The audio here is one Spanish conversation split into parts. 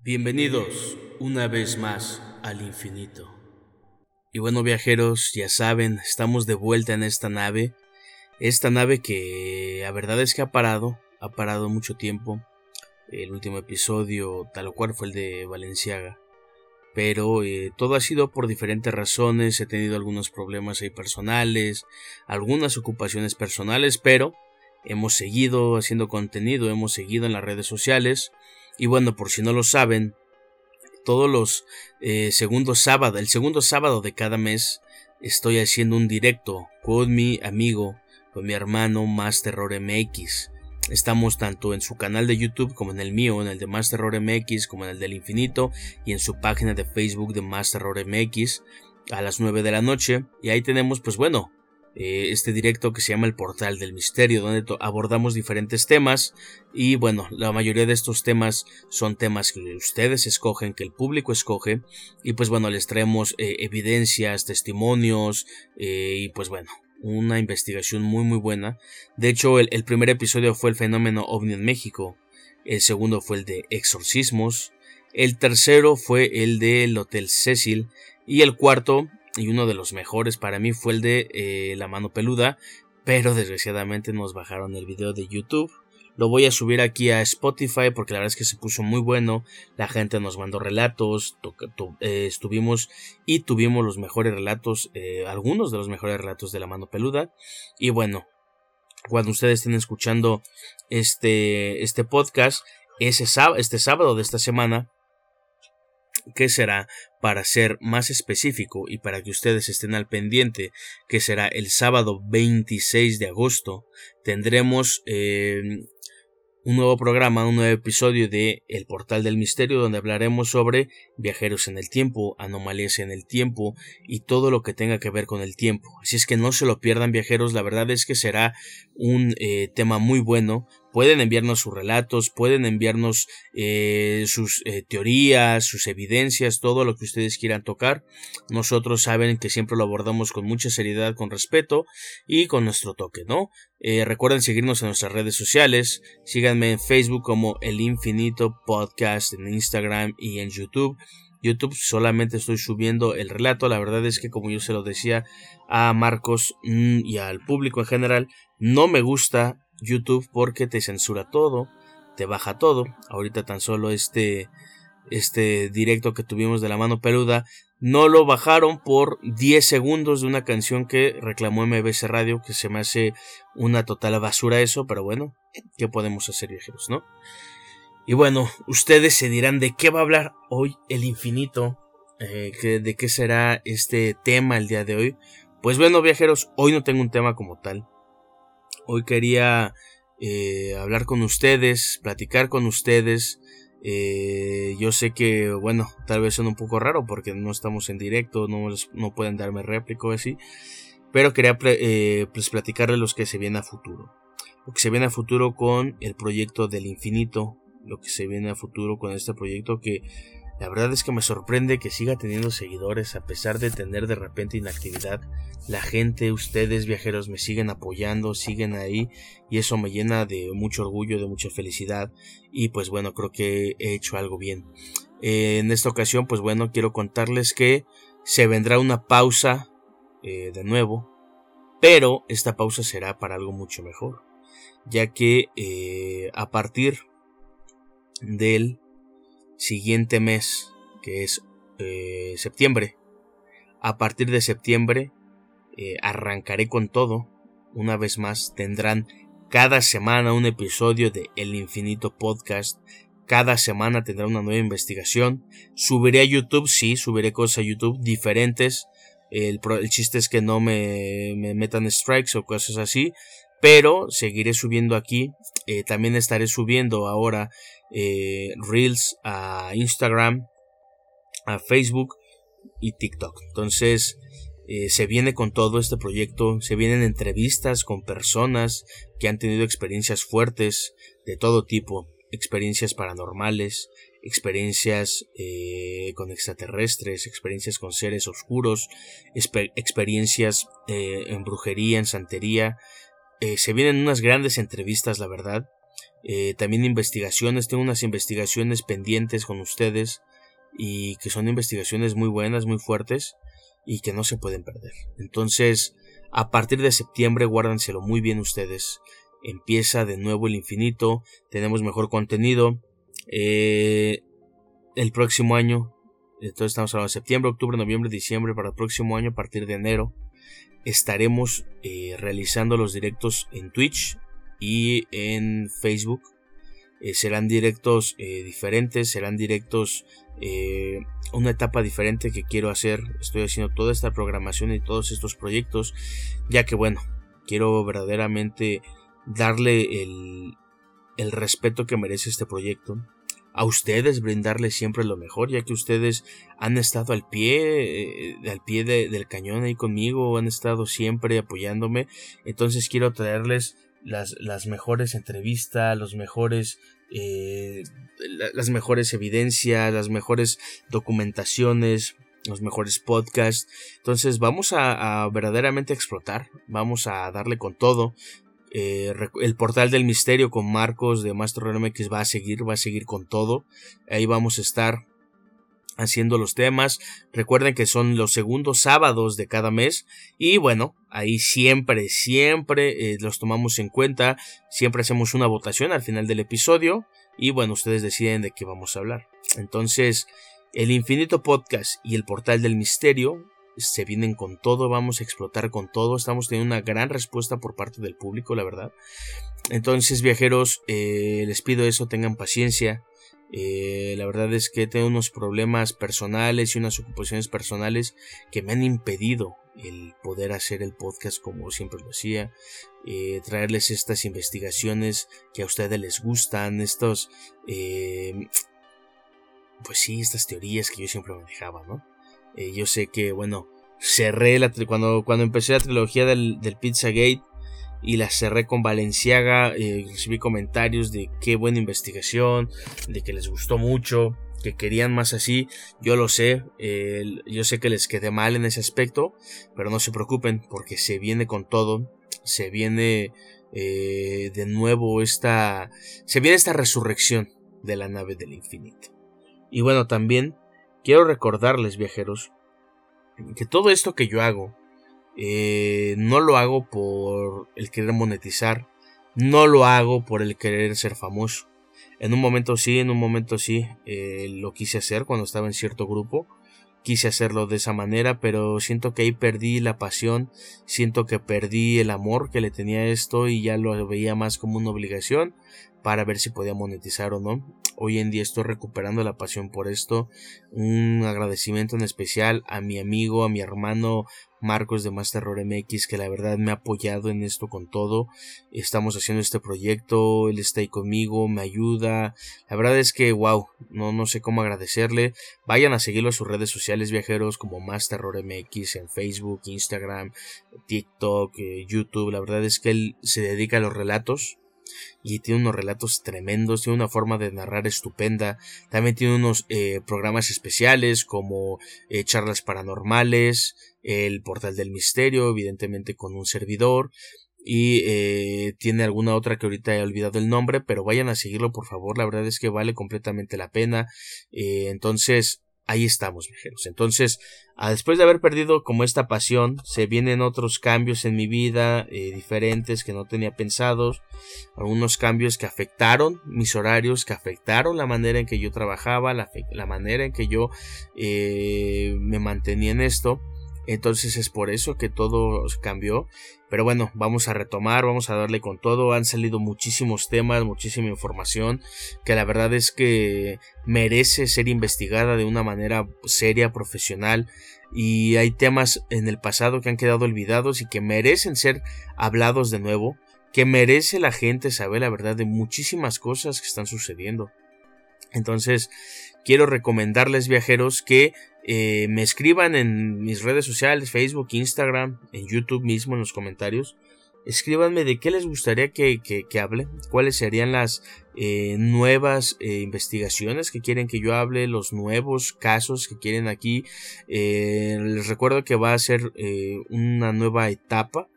Bienvenidos una vez más al infinito. Y bueno, viajeros, ya saben, estamos de vuelta en esta nave que la verdad es que ha parado mucho tiempo. El último episodio tal cual fue el de Valenciaga, pero todo ha sido por diferentes razones. He tenido algunos problemas ahí personales, algunas ocupaciones personales, pero hemos seguido haciendo contenido, hemos seguido en las redes sociales. Y bueno, por si no lo saben, todos los el segundo sábado de cada mes estoy haciendo un directo con mi amigo, con mi hermano Más Terror MX. Estamos tanto en su canal de YouTube como en el mío, en el de Más Terror MX, como en el del Infinito, y en su página de Facebook de Más Terror MX a las 9 de la noche. Y ahí tenemos, pues bueno, este directo que se llama El Portal del Misterio, donde abordamos diferentes temas. Y bueno, la mayoría de estos temas son temas que ustedes escogen, que el público escoge, y pues bueno, les traemos evidencias, testimonios, y pues bueno, una investigación muy buena. De hecho, el primer episodio fue el fenómeno OVNI en México, el segundo fue el de exorcismos, el tercero fue el del Hotel Cecil, y el cuarto, y uno de los mejores para mí, fue el de La Mano Peluda, pero desgraciadamente nos bajaron el video de YouTube. Lo voy a subir aquí a Spotify porque la verdad es que se puso muy bueno. La gente nos mandó relatos, tuvimos los mejores relatos, algunos de los mejores relatos de La Mano Peluda. Y bueno, cuando ustedes estén escuchando este podcast, este sábado de esta semana, que será, para ser más específico y para que ustedes estén al pendiente, que será el sábado 26 de agosto, tendremos un nuevo programa, un nuevo episodio de El Portal del Misterio, donde hablaremos sobre viajeros en el tiempo, anomalías en el tiempo y todo lo que tenga que ver con el tiempo. Así es que no se lo pierdan, viajeros, la verdad es que será un tema muy bueno. Pueden enviarnos sus relatos, pueden enviarnos sus teorías, sus evidencias, todo lo que ustedes quieran tocar. Nosotros saben que siempre lo abordamos con mucha seriedad, con respeto y con nuestro toque, ¿no? Recuerden seguirnos en nuestras redes sociales. Síganme en Facebook como El Infinito Podcast, en Instagram y en YouTube. YouTube solamente estoy subiendo el relato. La verdad es que, como yo se lo decía a Marcos y al público en general, no me gusta YouTube porque te censura todo, te baja todo. Ahorita tan solo este directo que tuvimos de La Mano Peluda no lo bajaron por 10 segundos de una canción que reclamó MBC Radio, que se me hace una total basura eso, pero bueno, ¿qué podemos hacer, viajeros, no? Y bueno, ustedes se dirán de qué va a hablar hoy el Infinito, de qué será este tema el día de hoy. Pues bueno, viajeros, hoy no tengo un tema como tal. Hoy quería hablar con ustedes, platicar con ustedes. Yo sé que, bueno, tal vez suena un poco raro porque no estamos en directo, no pueden darme réplica o así, pero quería pues platicarles lo que se viene a futuro. Lo que se viene a futuro con el proyecto del Infinito, lo que se viene a futuro con este proyecto que la verdad es que me sorprende que siga teniendo seguidores a pesar de tener de repente inactividad. La gente, ustedes viajeros, me siguen apoyando, siguen ahí y eso me llena de mucho orgullo, de mucha felicidad y pues bueno, creo que he hecho algo bien. En esta ocasión, pues bueno, quiero contarles que se vendrá una pausa de nuevo, pero esta pausa será para algo mucho mejor, ya que a partir del siguiente mes, que es septiembre, a partir de septiembre arrancaré con todo. Una vez más tendrán cada semana un episodio de El Infinito Podcast. Cada semana tendrá una nueva investigación. Subiré a YouTube, sí, subiré cosas a YouTube diferentes. El chiste es que no me metan strikes o cosas así, pero seguiré subiendo aquí. También estaré subiendo ahora Reels a Instagram, a Facebook y TikTok. Entonces se viene con todo este proyecto, se vienen entrevistas con personas que han tenido experiencias fuertes de todo tipo, experiencias paranormales, experiencias con extraterrestres, experiencias con seres oscuros, experiencias en brujería, en santería. Se vienen unas grandes entrevistas, la verdad. También investigaciones, tengo unas investigaciones pendientes con ustedes y que son investigaciones muy buenas, muy fuertes y que no se pueden perder. Entonces, a partir de septiembre, guárdanselo muy bien ustedes. Empieza de nuevo el infinito, tenemos mejor contenido. El próximo año, entonces estamos hablando de septiembre, octubre, noviembre, diciembre. Para el próximo año, a partir de enero, estaremos realizando los directos en Twitch y en Facebook. Serán directos diferentes, serán directos una etapa diferente que quiero hacer. Estoy haciendo toda esta programación y todos estos proyectos, ya que bueno, quiero verdaderamente darle el respeto que merece este proyecto. A ustedes brindarles siempre lo mejor, ya que ustedes han estado al pie del cañón ahí conmigo, han estado siempre apoyándome. Entonces quiero traerles las mejores entrevistas, las mejores evidencias, las mejores documentaciones, los mejores podcasts. Entonces vamos a verdaderamente explotar, vamos a darle con todo. El portal del misterio con Marcos de Master RMX va a seguir con todo. Ahí vamos a estar haciendo los temas. Recuerden que son los segundos sábados de cada mes. Y bueno, ahí siempre los tomamos en cuenta. Siempre hacemos una votación al final del episodio. Y bueno, ustedes deciden de qué vamos a hablar. Entonces, el Infinito Podcast y el portal del misterio se vienen con todo, vamos a explotar con todo. Estamos teniendo una gran respuesta por parte del público, la verdad. Entonces, viajeros, les pido eso, tengan paciencia. La verdad es que tengo unos problemas personales y unas ocupaciones personales que me han impedido el poder hacer el podcast como siempre lo hacía, traerles estas investigaciones que a ustedes les gustan, estos pues sí, estas teorías que yo siempre manejaba, ¿no? Yo sé que, bueno, cerré cuando empecé la trilogía del Pizzagate y la cerré con Balenciaga. Recibí comentarios de qué buena investigación, de que les gustó mucho, que querían más así. Yo lo sé, yo sé que les quedé mal en ese aspecto, pero no se preocupen porque se viene con todo, se viene de nuevo esta resurrección de la nave del infinito. Y bueno, también quiero recordarles, viajeros, que todo esto que yo hago no lo hago por el querer monetizar, no lo hago por el querer ser famoso. En un momento sí, lo quise hacer cuando estaba en cierto grupo, quise hacerlo de esa manera, pero siento que ahí perdí la pasión, siento que perdí el amor que le tenía a esto y ya lo veía más como una obligación para ver si podía monetizar o no. Hoy en día estoy recuperando la pasión por esto. Un agradecimiento en especial a mi amigo, a mi hermano Marcos de Master MX, que la verdad me ha apoyado en esto con todo. Estamos haciendo este proyecto, él está ahí conmigo, me ayuda. La verdad es que wow, no sé cómo agradecerle. Vayan a seguirlo en sus redes sociales, viajeros, como Master MX en Facebook, Instagram, TikTok, YouTube. La verdad es que él se dedica a los relatos y tiene unos relatos tremendos, tiene una forma de narrar estupenda. También tiene unos programas especiales como charlas paranormales, el portal del misterio, evidentemente con un servidor, y tiene alguna otra que ahorita he olvidado el nombre, pero vayan a seguirlo por favor, la verdad es que vale completamente la pena. Entonces ahí estamos, viajeros. Entonces, después de haber perdido como esta pasión, se vienen otros cambios en mi vida, diferentes que no tenía pensados, algunos cambios que afectaron mis horarios, que afectaron la manera en que yo trabajaba, la manera en que yo me mantenía en esto. Entonces es por eso que todo cambió. Pero bueno, vamos a retomar, vamos a darle con todo. Han salido muchísimos temas, muchísima información que la verdad es que merece ser investigada de una manera seria, profesional. Y hay temas en el pasado que han quedado olvidados y que merecen ser hablados de nuevo, que merece la gente saber la verdad de muchísimas cosas que están sucediendo. Entonces quiero recomendarles, viajeros, que me escriban en mis redes sociales, Facebook, Instagram, en YouTube mismo, en los comentarios. Escríbanme de qué les gustaría que hable, cuáles serían las nuevas investigaciones que quieren que yo hable, los nuevos casos que quieren aquí. Les recuerdo que va a ser una nueva etapa.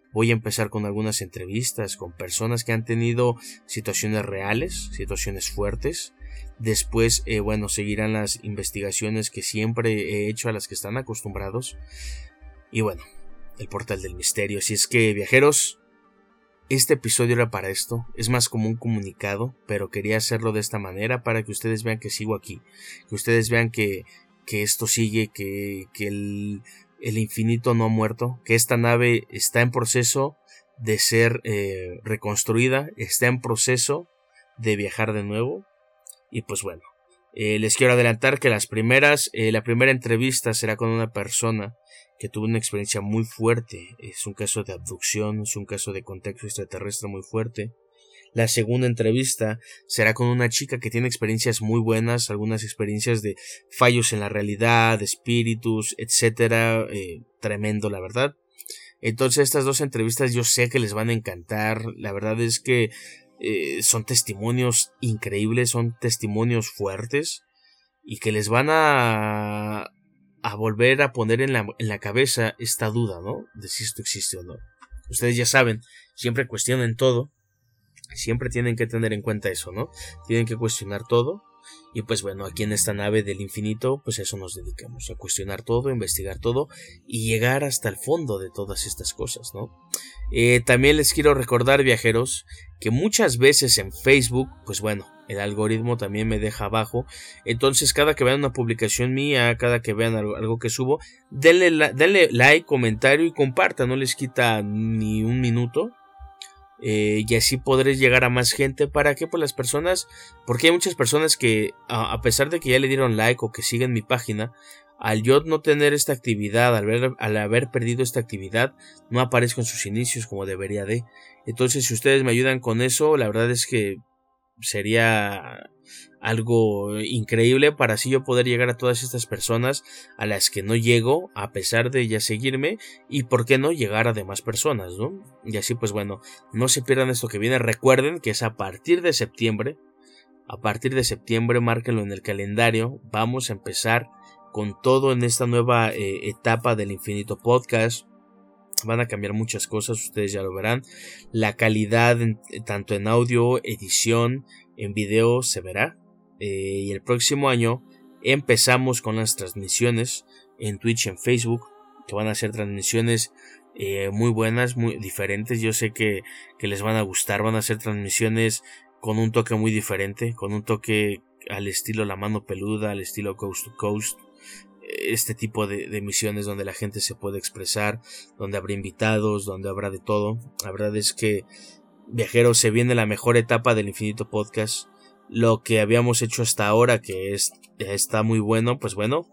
Voy a empezar con algunas entrevistas con personas que han tenido situaciones reales, situaciones fuertes. Después, seguirán las investigaciones que siempre he hecho, a las que están acostumbrados. Y bueno, el portal del misterio. Así es que, viajeros, este episodio era para esto. Es más como un comunicado, pero quería hacerlo de esta manera para que ustedes vean que sigo aquí. Que ustedes vean que esto sigue, que el infinito no ha muerto, que esta nave está en proceso de ser reconstruida, está en proceso de viajar de nuevo. Y pues bueno, les quiero adelantar que la primera entrevista será con una persona que tuvo una experiencia muy fuerte. Es un caso de abducción, es un caso de contacto extraterrestre muy fuerte. La segunda entrevista será con una chica que tiene experiencias muy buenas, algunas experiencias de fallos en la realidad, de espíritus, etcétera. Tremendo, la verdad. Entonces, estas dos entrevistas yo sé que les van a encantar. La verdad es que son testimonios increíbles, son testimonios fuertes y que les van a volver a poner en la cabeza esta duda, ¿no? De si esto existe o no. Ustedes ya saben, siempre cuestionen todo. Siempre tienen que tener en cuenta eso, ¿no? Tienen que cuestionar todo. Y pues bueno, aquí en esta nave del infinito, pues a eso nos dedicamos, a cuestionar todo, a investigar todo y llegar hasta el fondo de todas estas cosas, ¿no? También les quiero recordar, viajeros, que muchas veces en Facebook, pues bueno, el algoritmo también me deja abajo. Entonces, cada que vean una publicación mía, cada que vean algo que subo, denle like, comentario y compartan, no les quita ni un minuto. Y así podré llegar a más gente. ¿Para qué? Pues las personas, porque hay muchas personas que a pesar de que ya le dieron like o que siguen mi página, al yo no tener esta actividad, al haber perdido esta actividad, no aparezco en sus inicios como debería de. Entonces, si ustedes me ayudan con eso, la verdad es que sería algo increíble para así yo poder llegar a todas estas personas a las que no llego, a pesar de ya seguirme, y por qué no llegar a demás personas, ¿no? Y así pues bueno, no se pierdan esto que viene. Recuerden que es a partir de septiembre, márquenlo en el calendario. Vamos a empezar con todo en esta nueva etapa del Infinito Podcast. Van a cambiar muchas cosas, ustedes ya lo verán. La calidad tanto en audio, edición, en video se verá. Y el próximo año empezamos con las transmisiones en Twitch, en Facebook, que van a ser transmisiones muy buenas, muy diferentes. Yo sé que les van a gustar. Van a ser transmisiones con un toque muy diferente, con un toque al estilo La Mano Peluda, al estilo Coast to Coast. Este tipo de misiones donde la gente se puede expresar, donde habrá invitados, donde habrá de todo. La verdad es que, viajeros, se viene la mejor etapa del Infinito Podcast. Lo que habíamos hecho hasta ahora, que está muy bueno, pues bueno,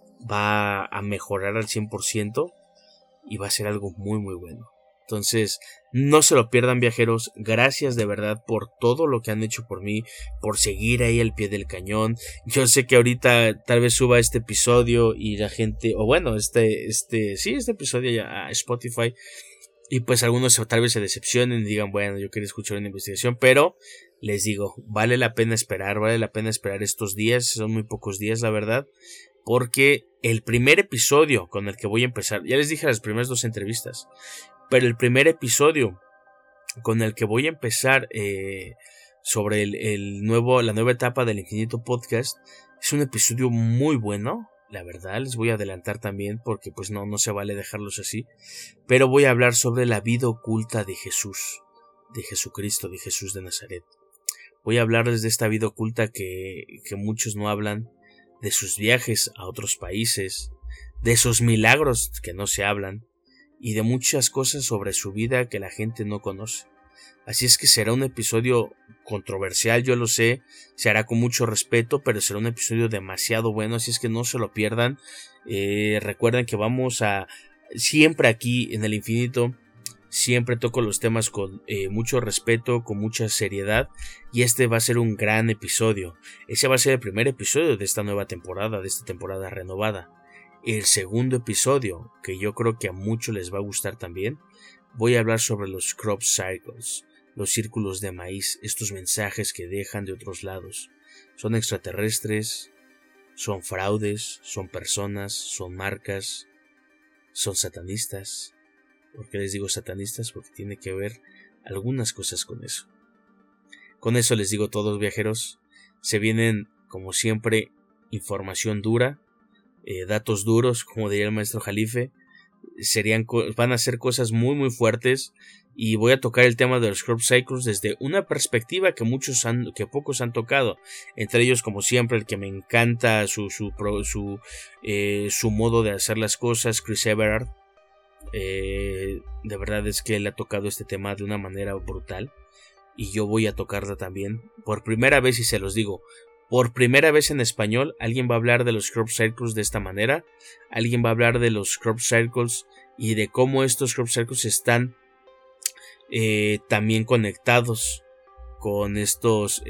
va a mejorar al 100% y va a ser algo muy muy bueno. Entonces, no se lo pierdan, viajeros. Gracias de verdad por todo lo que han hecho por mí, por seguir ahí al pie del cañón. Yo sé que ahorita tal vez suba este episodio y la gente, o bueno, este episodio ya a Spotify, y pues algunos tal vez se decepcionen y digan, bueno, yo quería escuchar una investigación, pero les digo, vale la pena esperar estos días. Son muy pocos días, la verdad, porque el primer episodio con el que voy a empezar, ya les dije las primeras dos entrevistas, pero el primer episodio con el que voy a empezar sobre la nueva etapa del Infinito Podcast es un episodio muy bueno. La verdad, les voy a adelantar también porque pues no se vale dejarlos así. Pero voy a hablar sobre la vida oculta de Jesús, de Jesucristo, de Jesús de Nazaret. Voy a hablarles de esta vida oculta que muchos no hablan, de sus viajes a otros países, de sus milagros que no se hablan, y de muchas cosas sobre su vida que la gente no conoce. Así es que será un episodio controversial, yo lo sé, se hará con mucho respeto, pero será un episodio demasiado bueno, así es que no se lo pierdan. Recuerden que vamos a, siempre aquí en el Infinito, siempre toco los temas con mucho respeto, con mucha seriedad, y este va a ser un gran episodio. Ese va a ser el primer episodio de esta nueva temporada, de esta temporada renovada. El segundo episodio, que yo creo que a muchos les va a gustar también, voy a hablar sobre los crop circles, los círculos de maíz, estos mensajes que dejan de otros lados. Son extraterrestres, son fraudes, son personas, son marcas, son satanistas. ¿Por qué les digo satanistas? Porque tiene que ver algunas cosas con eso. Con eso les digo todos, viajeros, se vienen como siempre información dura, datos duros, como diría el maestro Jalife. Van a ser cosas muy muy fuertes, y voy a tocar el tema de los crop cycles desde una perspectiva que pocos han tocado, entre ellos, como siempre, el que me encanta su modo de hacer las cosas, Chris Everard. De verdad es que él ha tocado este tema de una manera brutal, y yo voy a tocarla también por primera vez, y se los digo, por primera vez en español alguien va a hablar de los crop circles de esta manera. Alguien va a hablar de los crop circles y de cómo estos crop circles están también conectados con estos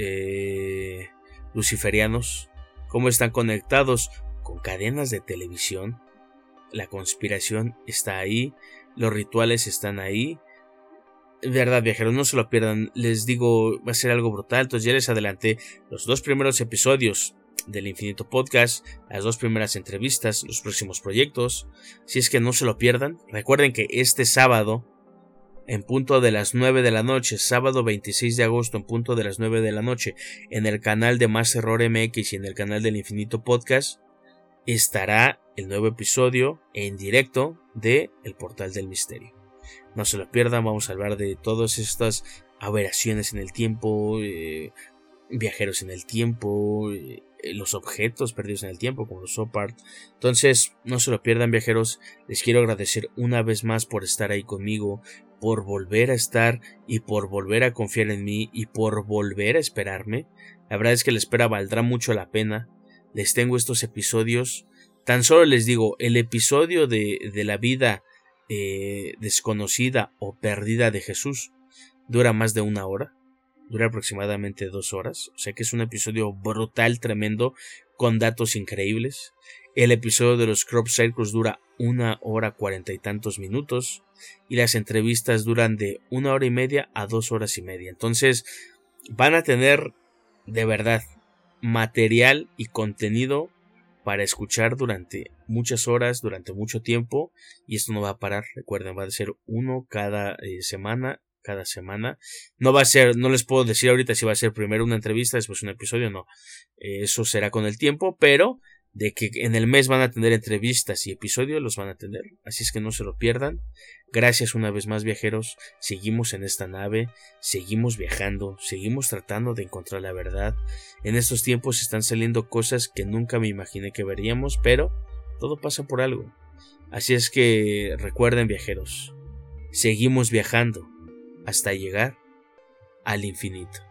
luciferianos, cómo están conectados con cadenas de televisión. La conspiración está ahí, los rituales están ahí. De verdad, viajeros, no se lo pierdan. Les digo, va a ser algo brutal. Entonces ya les adelanté los 2 primeros episodios del Infinito Podcast, las 2 primeras entrevistas, los próximos proyectos. Si es que no se lo pierdan, recuerden que este sábado, en punto de las 9 de la noche, sábado 26 de agosto, en punto de las 9 de la noche, en el canal de Más Error MX y en el canal del Infinito Podcast, estará el nuevo episodio en directo de El Portal del Misterio. No se lo pierdan, vamos a hablar de todas estas aberraciones en el tiempo, viajeros en el tiempo, los objetos perdidos en el tiempo, como los Opart. Entonces, no se lo pierdan, viajeros. Les quiero agradecer una vez más por estar ahí conmigo, por volver a estar y por volver a confiar en mí y por volver a esperarme. La verdad es que la espera valdrá mucho la pena. Les tengo estos episodios. Tan solo les digo, el episodio de la vida desconocida o perdida de Jesús dura más de 1 hora, dura aproximadamente 2 horas, o sea que es un episodio brutal, tremendo, con datos increíbles. El episodio de los crop circles dura 1 hora 40 y tantos minutos, y las entrevistas duran de 1 hora y media a 2 horas y media. Entonces van a tener de verdad material y contenido para escuchar durante muchas horas, durante mucho tiempo, y esto no va a parar. Recuerden, va a ser uno cada semana. No va a ser, no les puedo decir ahorita si va a ser primero una entrevista, después un episodio, no. Eso será con el tiempo, pero de que en el mes van a tener entrevistas y episodios, los van a tener. Así es que no se lo pierdan. Gracias una vez más, viajeros. Seguimos en esta nave, seguimos viajando, seguimos tratando de encontrar la verdad. En estos tiempos están saliendo cosas que nunca me imaginé que veríamos, pero todo pasa por algo. Así es que recuerden, viajeros, seguimos viajando hasta llegar al infinito.